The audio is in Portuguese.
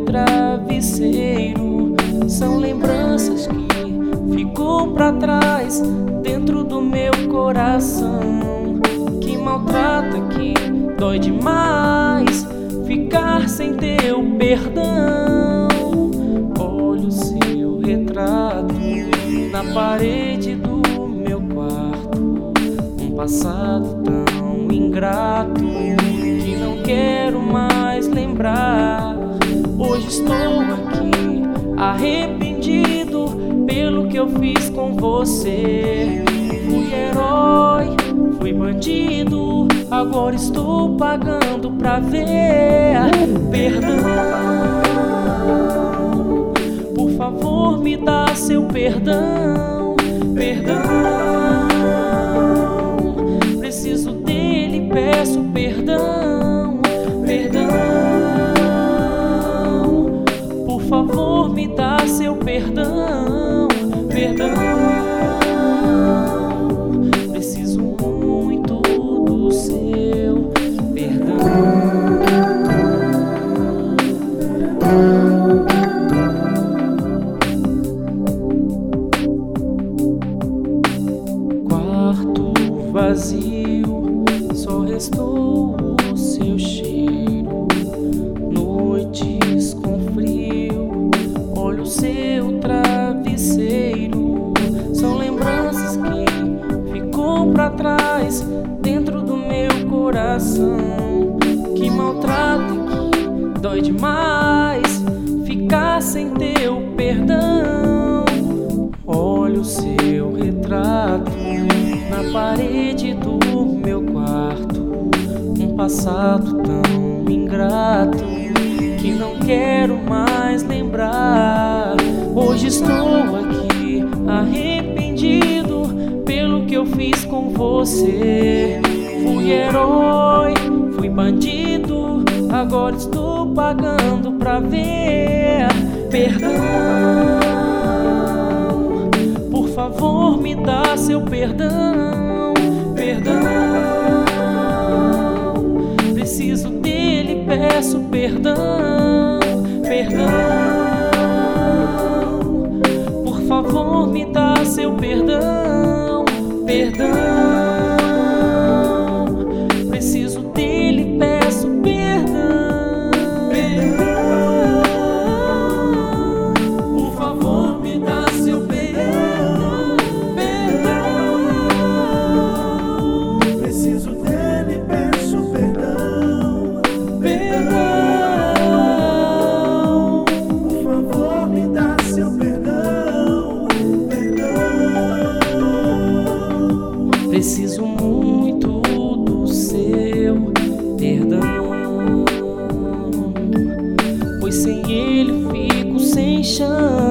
travesseiro. São lembranças que ficou pra trás dentro do meu coração. Que maltrata, que dói demais ficar sem teu perdão. Olho o seu retrato na parede do meu quarto. Um passado tão ingrato que não quero mais lembrar. Hoje estou aqui arrependido pelo que eu fiz com você. Fui herói, fui bandido, agora estou pagando pra ver. Perdão, por favor me dá seu perdão. Perdão, preciso dele, peço perdão. Perdão, por favor me dá seu perdão. Perdão, preciso muito do seu perdão. Quarto vazio, só restou o seu cheiro. Noites com frio, olho o seu travesseiro. São lembranças que ficou pra trás dentro do meu coração. Que maltrata, que dói demais ficar sem teu perdão. Olho o seu retrato na parede do meu quarto. Um passado tão ingrato que não quero mais lembrar. Hoje estou aqui arrependido pelo que eu fiz com você. Fui herói, fui bandido, agora estou pagando pra ver. Perdão, por favor me dá seu perdão. Perdão, preciso dele, peço perdão. Perdão, por favor me dá seu perdão. Perdão, preciso dele, peço perdão. Perdão, por favor me dá seu perdão. Perdão, Preciso dele, peço perdão. perdão, Por favor, me dá seu perdão. Perdão. preciso muito do seu perdão, pois sem ele fico sem chão.